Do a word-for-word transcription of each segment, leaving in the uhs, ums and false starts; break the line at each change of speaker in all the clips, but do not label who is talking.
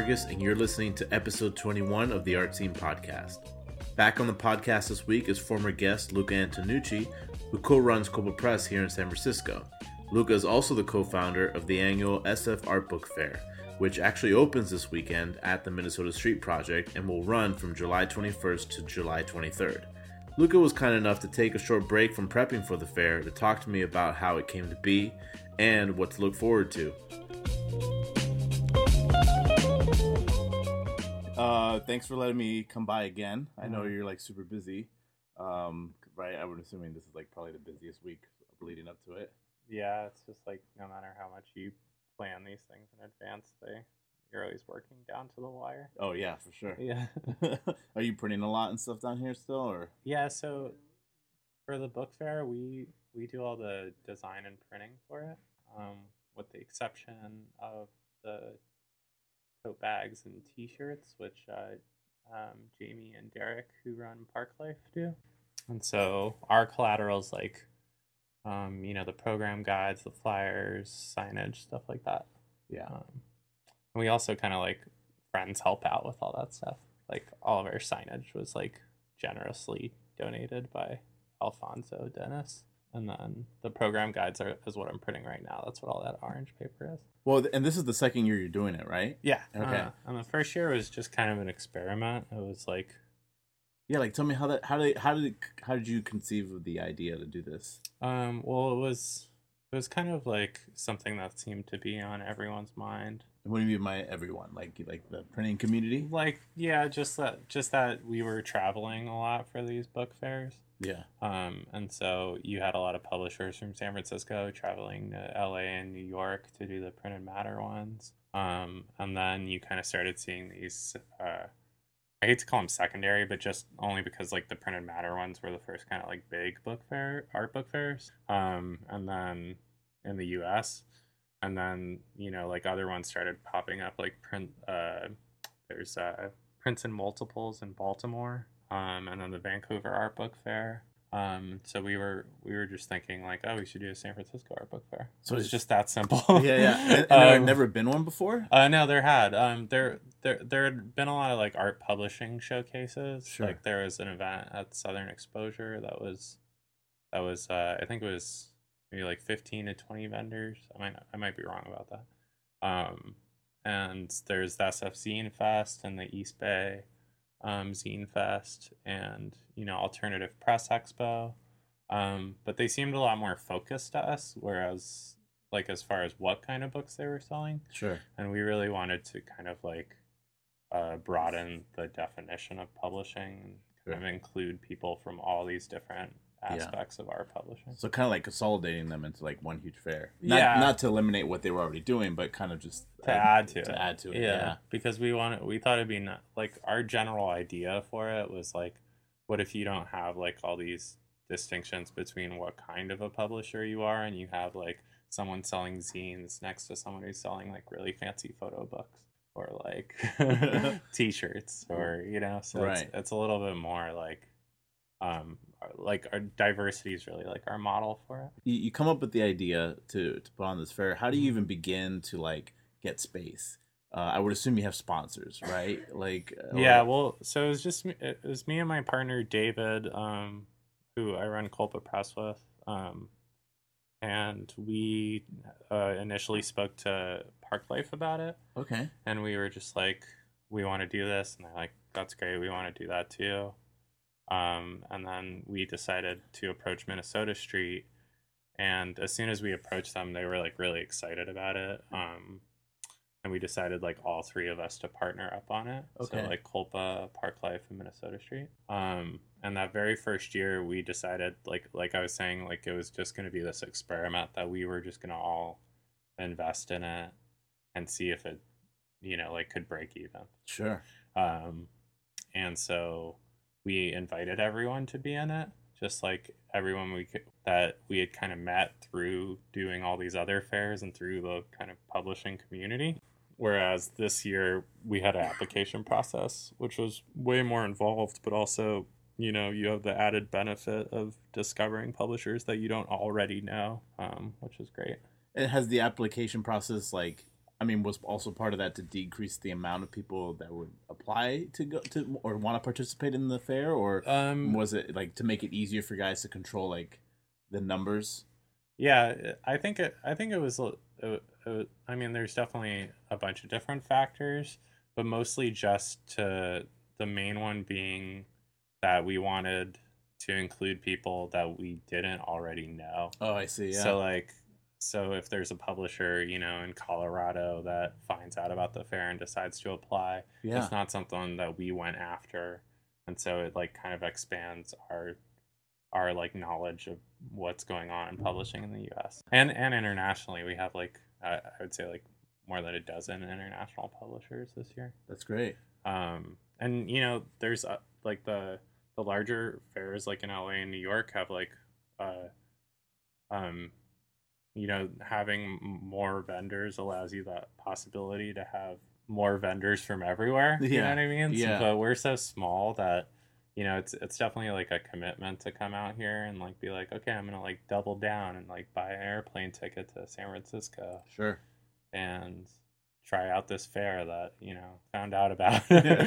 Vargas, and you're listening to episode twenty-one of the Art Scene Podcast. Back on the podcast this week is former guest Luca Antonucci, who co-runs Copa Press here in San Francisco. Luca is also the co-founder of the annual S F Art Book Fair, which actually opens this weekend at the Minnesota Street Project and will run from July twenty-first to July twenty-third. Luca was kind enough to take a short break from prepping for the fair to talk to me about how it came to be and what to look forward to. Uh, thanks for letting me come by again. I know you're like super busy, um, right? I would assuming this is like probably the busiest week leading up to it.
Yeah, it's just like no matter how much you plan these things in advance, they you're always working down to the wire.
Oh yeah, for sure.
Yeah.
Are you printing a lot and stuff down here still, or?
Yeah, so for the book fair, we we do all the design and printing for it, um, with the exception of the tote bags and T-shirts, which uh, um, Jamie and Derek, who run Park Life, do. And so our collateral's like, um, you know, the program guides, the flyers, signage, stuff like that.
Yeah.
Um, and we also kind of like friends help out with all that stuff. Like all of our signage was like generously donated by Alfonso Dennis. And then the program guides are is what I'm printing right now. That's what all that orange paper is.
Well, and this is the second year you're doing it, right?
Yeah.
Okay.
Uh, and the first year was just kind of an experiment. It was like,
yeah, like tell me how that how did how did how did you conceive of the idea to do this?
Um, well, it was it was kind of like something that seemed to be on everyone's mind.
What do you mean by everyone? Like like the printing community?
Like yeah, just that just that we were traveling a lot for these book fairs.
Yeah.
Um, and so you had a lot of publishers from San Francisco traveling to L A and New York to do the printed matter ones. Um, and then you kind of started seeing these. Uh, I hate to call them secondary, but just only because like the printed matter ones were the first kind of like big book fair, art book fairs. Um, and then in the U S, and then you know like other ones started popping up like print. Uh, there's uh, Prints and Multiples in Baltimore, um, and then the Vancouver Art Book Fair. Um, so we were we were just thinking like, oh, we should do a San Francisco Art Book Fair. So it's just that simple.
Yeah, yeah. And, and there
um,
had never been one before?
Uh, no, there had. Um, there there there had been a lot of like art publishing showcases.
Sure.
Like there was an event at Southern Exposure that was that was uh, I think it was maybe like fifteen to twenty vendors. I might I might be wrong about that. Um, and there's the S F Zine Fest and the East Bay um, Zine Fest, and you know Alternative Press Expo, um, but they seemed a lot more focused to us. Whereas, like as far as what kind of books they were selling,
Sure.
and we really wanted to kind of like uh, broaden the definition of publishing and
Sure.
kind of include people from all these different aspects yeah. of our publishing.
So kind of like consolidating them into like one huge fair. Not,
yeah.
Not to eliminate what they were already doing, but kind of just
to add, add to
to
it.
add to it.
Yeah.
yeah.
Because we wanted, we thought it'd be not, like our general idea for it was like, what if you don't have like all these distinctions between what kind of a publisher you are, and you have like someone selling zines next to someone who's selling like really fancy photo books or like T-shirts or you know, so
right.
it's, it's a little bit more like. Um, like our diversity is really like our model for it.
You, you come up with the idea to, to put on this fair. How do you even begin to like get space? Uh, I would assume you have sponsors, right? Like or...
yeah, well, so it was just it was me and my partner David, um, who I run Copa Press with, um, and we uh, initially spoke to Park Life about it.
Okay,
and we were just like, we want to do this, and they're like, that's great, we want to do that too. Um, and then we decided to approach Minnesota Street, and as soon as we approached them, they were like really excited about it. Um, and we decided like all three of us to partner up on it.
Okay.
So like Colpa, Park Life, and Minnesota Street. Um, and that very first year, we decided like like I was saying, like it was just going to be this experiment that we were just going to all invest in it and see if it, you know, like could break even.
Sure.
Um, and so. We invited everyone to be in it, just like everyone we could, that we had kind of met through doing all these other fairs and through the kind of publishing community. Whereas this year we had an application process, which was way more involved, but also, you know, you have the added benefit of discovering publishers that you don't already know, um, which is great.
And has the application process like I mean, was also part of that to decrease the amount of people that would apply to go to or want to participate in the fair, or
Um,
was it like to make it easier for guys to control like the numbers?
yeah, I think it. I think it was. It, it, I mean, there's definitely a bunch of different factors, but mostly just to the main one being that we wanted to include people that we didn't already know.
Oh, I see. Yeah.
So like, so if there's a publisher, you know, in Colorado that finds out about the fair and decides to apply,
yeah.
it's not something that we went after, and so it like kind of expands our our like knowledge of what's going on in publishing in the U S and and internationally. We have like uh, I would say like more than a dozen international publishers this year.
That's great.
Um, and you know, there's uh, like the the larger fairs like in L A and New York have like uh, um, you know, having more vendors allows you that possibility to have more vendors from everywhere. You
yeah.
know what I mean?
Yeah.
So, but we're so small that, you know, it's it's definitely like a commitment to come out here and like be like, okay, I'm gonna like double down and like buy an airplane ticket to San Francisco.
Sure.
And try out this fair that, you know, found out about.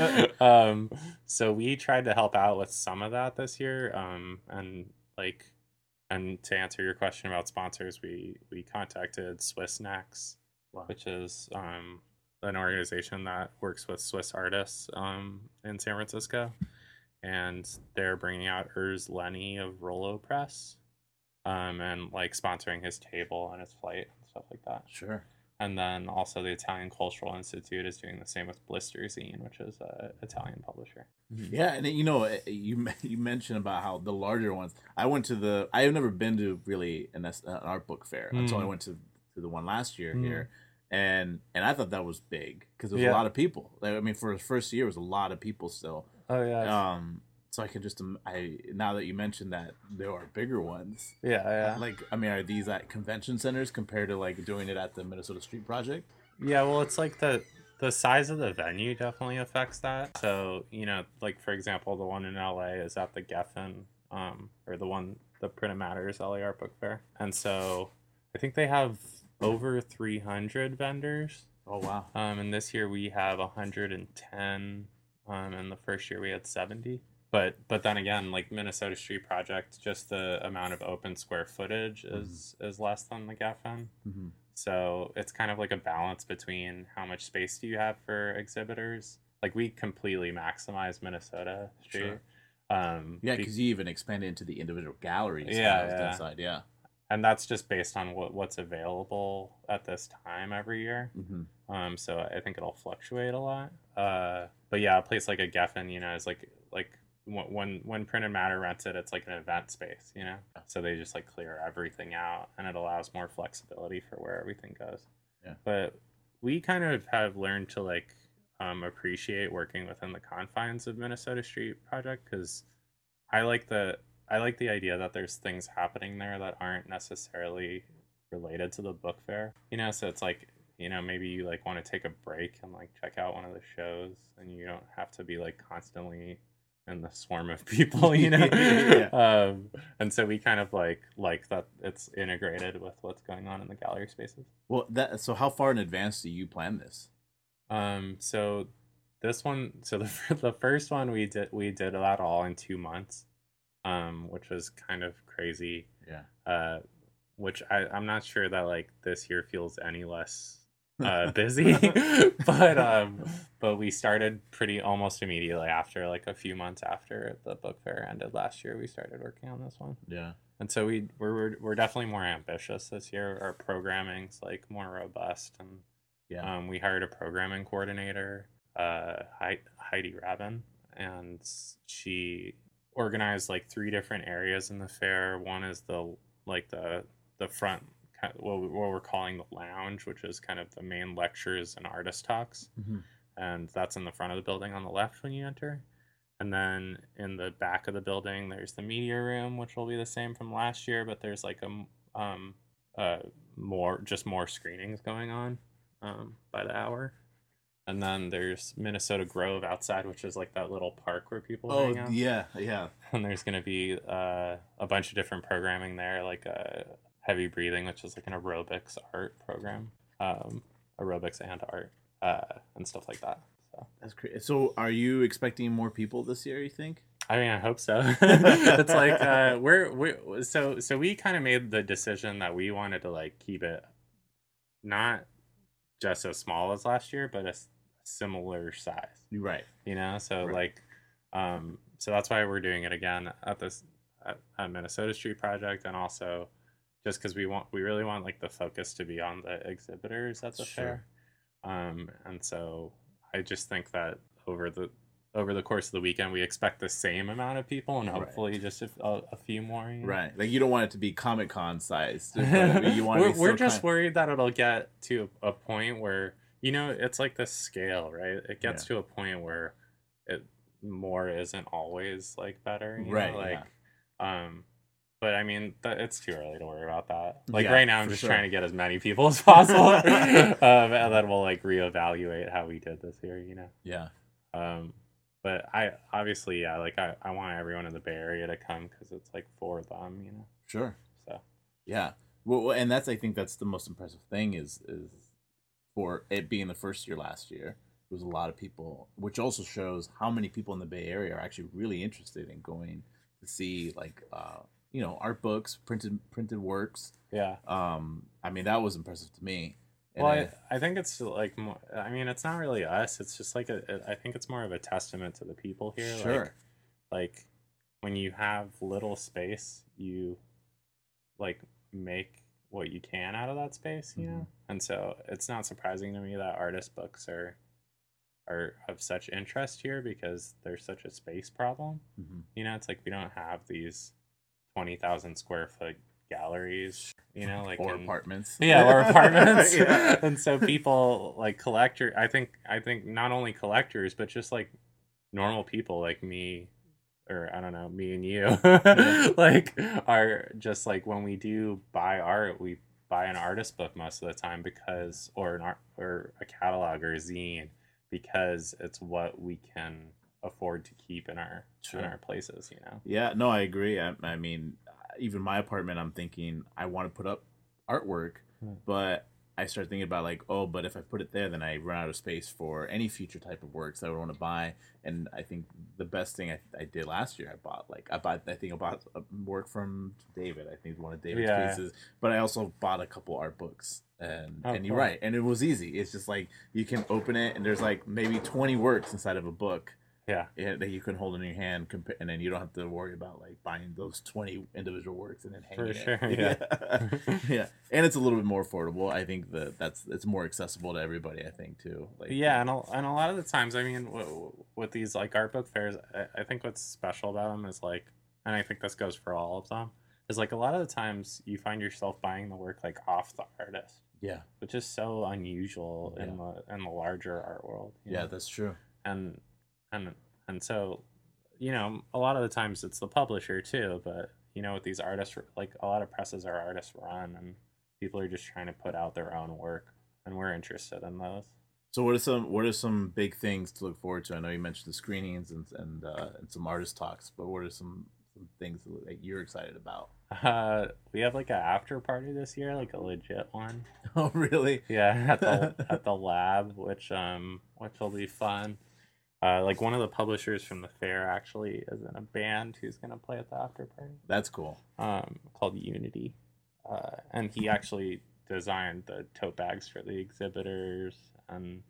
um, so we tried to help out with some of that this year. Um, and like, and to answer your question about sponsors, we we contacted Swiss Next, wow. which is um, an organization that works with Swiss artists um, in San Francisco, and they're bringing out Urs Lenny of Rollo Press, um, and like sponsoring his table and his flight and stuff like that.
Sure.
And then also the Italian Cultural Institute is doing the same with Blister Zine, which is an Italian publisher.
Mm-hmm. Yeah, and you know, you you mentioned about how the larger ones. I went to the. I have never been to really an, an art book fair mm. until I went to to the one last year mm. here, and and I thought that was big because there was yeah. a lot of people. I mean, for the first year, it was a lot of people still.
Oh yeah.
Um. So I can just, I now that you mentioned that there are bigger ones.
Yeah, yeah.
Like, I mean, are these at convention centers compared to like doing it at the Minnesota Street Project?
Yeah, well, it's like the the size of the venue definitely affects that. So, you know, like for example, the one in L A is at the Geffen, um, or the one, the Print and Matters L A Art Book Fair. And so I think they have over three hundred vendors.
Oh, wow.
Um, and this year we have one hundred ten, um, and the first year we had seventy. But but then again, like Minnesota Street Project, just the amount of open square footage is mm-hmm. is less than the Geffen. Mm-hmm. So it's kind of like a balance between how much space do you have for exhibitors. Like we completely maximize Minnesota Street.
Sure.
Um,
yeah, because be- you even expand into the individual galleries.
Yeah, yeah.
That side, yeah.
And that's just based on what what's available at this time every year.
Mm-hmm.
Um, so I think it'll fluctuate a lot. Uh, but yeah, a place like a Geffen, you know, is like like. when when Print and Matter rents it, it's like an event space, you know, so they just like clear everything out and it allows more flexibility for where everything goes.
Yeah.
But we kind of have learned to like um, appreciate working within the confines of Minnesota Street Project, because I like the I like the idea that there's things happening there that aren't necessarily related to the book fair, you know. So it's like, you know, maybe you like want to take a break and like check out one of the shows, and you don't have to be like constantly in the swarm of people, you know. yeah. um, and so we kind of like like that it's integrated with what's going on in the gallery spaces.
Well, that so how far in advance do you plan this?
Um, so this one, so the the first one we did we did that all in two months, um, which was kind of crazy.
Yeah.
Uh, which I I'm not sure that like this year feels any less uh busy but um but we started pretty almost immediately after, like a few months after the book fair ended last year. We started working on this one.
Yeah.
And so we we're we're definitely more ambitious this year. Our programming's like more robust, and
yeah
um we hired a programming coordinator, uh Heidi Rabin, and she organized like three different areas in the fair. One is the like the the front, what we're calling the lounge, which is kind of the main lectures and artist talks.
Mm-hmm.
And that's in the front of the building on the left when you enter. And then in the back of the building, there's the media room, which will be the same from last year, but there's like a um uh more just more screenings going on um by the hour. And then there's Minnesota Grove outside, which is like that little park where people
oh
hang out.
yeah yeah
And there's going to be uh a bunch of different programming there, like a Heavy Breathing, which is like an aerobics art program, um, aerobics and art uh, and stuff like that. So
that's great. So are you expecting more people this year, you think?
I mean, I hope so. It's like uh, we're we so so we kind of made the decision that we wanted to like keep it not just as small as last year, but a s- similar size.
Right.
You know, so
Right.
like, um, so that's why we're doing it again at this at, at Minnesota Street Project, and also just because we want we really want like the focus to be on the exhibitors at the
Sure.
fair. Um, and so I just think that over the over the course of the weekend, we expect the same amount of people, and
Right.
hopefully just a, a, a few more. You know?
Right. Like you don't want it to be Comic-Con sized. But you want it
we're
to be
we're
still
just
kind-
worried that it'll get to a point where, you know, it's like the scale, right? It gets
Yeah.
to a point where it more isn't always like better, you
Right,
know? Like, um, but I mean, th- it's too early to worry about that. Like
Yeah,
right now, I'm
for
just
sure.
trying to get as many people as possible, um, and then we'll like reevaluate how we did this year, you know.
Yeah.
Um, but I obviously, yeah, like I, I want everyone in the Bay Area to come because it's like for them, you know.
Sure.
So
Yeah. Well, well, and that's I think that's the most impressive thing is is for it being the first year last year. There was a lot of people, which also shows how many people in the Bay Area are actually really interested in going to see like uh, you know, art books, printed printed works.
yeah.
Um, I mean that was impressive to me. And
Well,
I-
I, I think it's like more, I mean, it's not really us. It's just like a, a- I think it's more of a testament to the people here.
Sure.
Like, like when you have little space, you like make what you can out of that space, you
Mhm.
know. And so it's not surprising to me that artist books are are of such interest here because there's such a space problem.
Mhm.
You know, it's like we don't have these twenty thousand square foot galleries, you know, like
or
in-
apartments.
yeah, or apartments.
Yeah.
And so people like collector I think I think not only collectors but just like normal people like me, or I don't know, me and you, like are just like when we do buy art, we buy an artist book most of the time because or an art or a catalog or a zine because it's what we can afford to keep in our
Sure.
in our places, you know.
Yeah, no, I agree. I, I mean, even my apartment, I'm thinking I want to put up artwork,
Hmm.
but I start thinking about like, oh, but if I put it there, then I run out of space for any future type of works I would want to buy. And I think the best thing I, I did last year, I bought like I bought I think I bought a work from David. I think it's one of David's
Yeah.
pieces. But I also bought a couple art books. And
Oh,
and you're
cool.
right, and it was easy. It's just like you can open it, and there's like maybe twenty works inside of a book.
Yeah.
Yeah, that you can hold in your hand, compa- and then you don't have to worry about like buying those twenty individual works and then hanging
For
it.
sure,
yeah, yeah, and it's a little bit more affordable. I think that that's it's more accessible to everybody. I think too. Like
Yeah, and a, and a lot of the times, I mean, w- w- with these like art book fairs, I, I think what's special about them is like, and I think this goes for all of them, is like a lot of the times you find yourself buying the work like off the artist,
yeah,
which is so unusual in the in the larger art world. you
yeah,
know?
that's true.
and and and so, you know, a lot of the times it's the publisher too, but you know, with these artists, like a lot of presses are artist run, and people are just trying to put out their own work, and we're interested in those.
So what are some what are some big things to look forward to? I know you mentioned the screenings and and uh, and some artist talks, but what are some some things that you're excited about?
Uh, we have like an after party this year, like a legit one.
Oh, really?
Yeah, at the at the lab, which um, which will be fun. Uh, like one of the publishers from the fair actually is in a band who's gonna play at the after party.
That's cool.
Um, called Unity, uh, and he actually designed the tote bags for the exhibitors and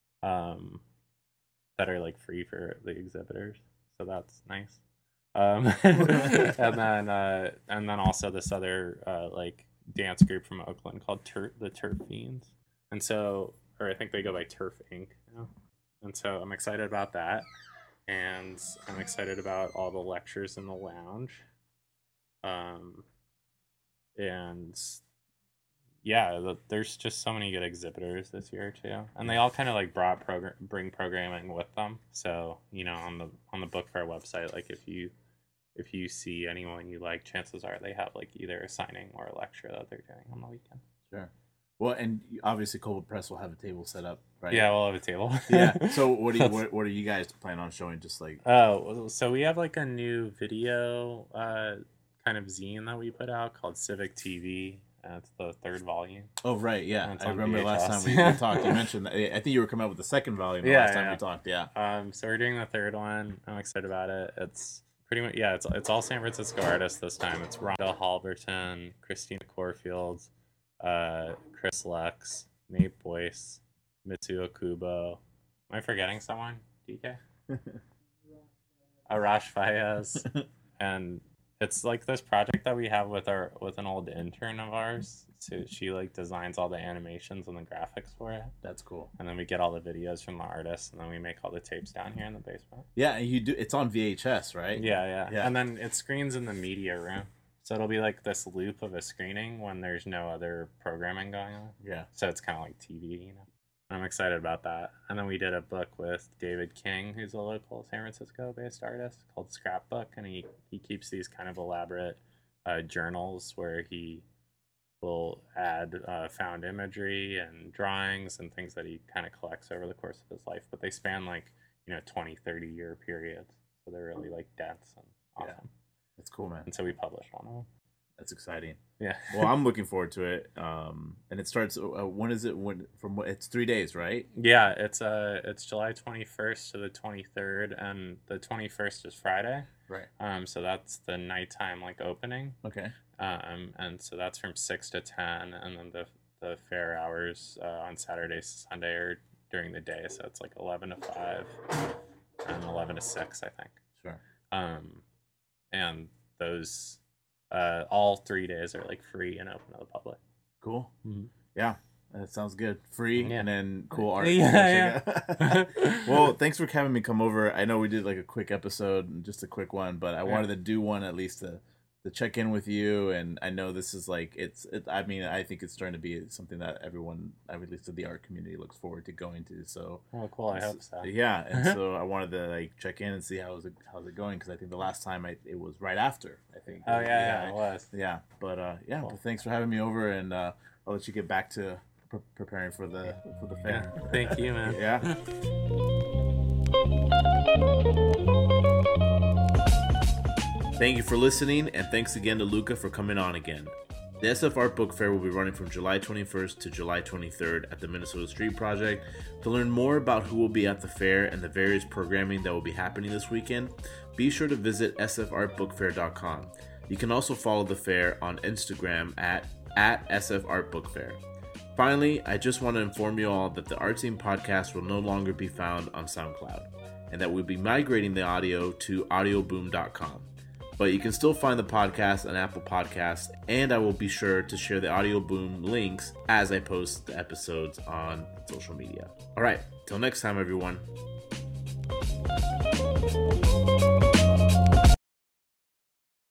um, that are like free for the exhibitors. So that's nice. Um, and then uh, and then also this other uh, like dance group from Oakland called Tur- the Turf Fiends, and so or I think they go by Turf Incorporated now. And so I'm excited about that, and I'm excited about all the lectures in the lounge. Um, and yeah, the, there's just so many good exhibitors this year too, and they all kind of like brought program bring programming with them. So you know, on the on the book fair website, like if you if you see anyone you like, chances are they have like either a signing or a lecture that they're doing on the weekend.
Sure. Well, and obviously Cold Press will have a table set up, right?
Yeah, we'll have a table.
Yeah. So what do you what, what are you guys planning on showing? Just like
Oh, so we have like a new video uh, kind of zine that we put out called Civic T V, and it's the third volume.
Oh, right, yeah.
And it's
I
on
remember
V H S.
last time we, we talked, you mentioned that. I think you were coming out with the second volume the
Yeah,
last time
yeah.
we talked, yeah.
Um, so we're doing the third one. I'm excited about it. It's pretty much, yeah, it's it's all San Francisco artists this time. It's Rhonda Halberton, Christina Corfield, uh, Chris Lex, Nate Boyce, Mitsuo Kubo. Am I forgetting someone? D K? Arash Fayez. And it's like this project that we have with our with an old intern of ours. So she like designs all the animations and the graphics for it.
That's cool.
And then we get all the videos from the artists, and then we make all the tapes down here in the basement.
Yeah, and you do. It's on V H S, right?
Yeah, yeah,
Yeah.
And then it screens in the media room. So it'll be like this loop of a screening when there's no other programming going on.
Yeah.
So it's kind of like T V, you know. I'm excited about that. And then we did a book with David King, who's a local San Francisco-based artist, called Scrapbook, and he, he keeps these kind of elaborate uh, journals where he will add uh, found imagery and drawings and things that he kind of collects over the course of his life. But they span like, you know, twenty, thirty year periods. So they're really like dense and awesome.
Yeah. That's cool, man.
And so we published one of them.
That's exciting.
Yeah.
Well, I'm looking forward to it. Um, and it starts. Uh, when is it? When from what? It's three days, right?
Yeah, it's uh it's July twenty-first to the twenty-third, and the twenty-first is Friday.
Right.
Um, so that's the nighttime like opening.
Okay.
Um, and so that's from six to ten, and then the the fair hours uh, on Saturdays to Sunday are during the day. So it's like eleven to five and eleven to six, I think.
Sure.
Um, and those. Uh, all three days are like free and open to the public.
Cool.
Mm-hmm.
Yeah, that sounds good. Free
Yeah.
and then cool art.
Yeah,
yeah. Well, thanks for having me come over. I know we did like a quick episode, just a quick one, but I
Yeah.
wanted to do one at least to to check in with you. And I know this is like it's. It, I mean, I think it's starting to be something that everyone, at least in the art community, looks forward to going to. So.
Oh, cool! I hope so.
Yeah, and so I wanted to like check in and see how's it how's it going, because I think the last time I it was right after, I think.
Oh yeah, yeah, it was.
Yeah, but uh, yeah,
Cool.
but thanks for having me over, and uh, I'll let you get back to pre- preparing for the for the fair.
Thank you, man.
Yeah. Thank you for listening, and thanks again to Luca for coming on again. The S F Art Book Fair will be running from July twenty-first to July twenty-third at the Minnesota Street Project. To learn more about who will be at the fair and the various programming that will be happening this weekend, be sure to visit s f art book fair dot com. You can also follow the fair on Instagram at, at S F Art Book Fair. Finally, I just want to inform you all that the Art Scene podcast will no longer be found on SoundCloud, and that we'll be migrating the audio to audio boom dot com. But you can still find the podcast on Apple Podcasts, and I will be sure to share the Audio Boom links as I post the episodes on social media. All right, till next time, everyone.